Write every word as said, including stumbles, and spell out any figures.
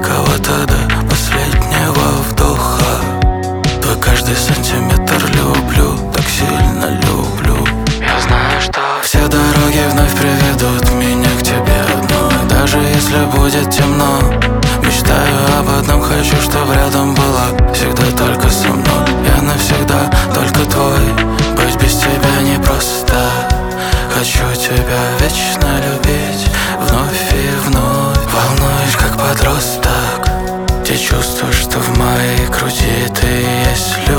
кого-то до последнего вдоха. Твой каждый сантиметр люблю, так сильно люблю. Я знаю, что все дороги вновь приведут меня к тебе одной. Даже если будет темно, мечтаю об одном, хочу, чтоб рядом была всегда только со мной. Я навсегда только твой, быть без тебя непросто. Хочу тебя вечно любить, вновь и вновь. Волнуюсь, как подросток, те чувства, что в моей груди, ты и есть любовь.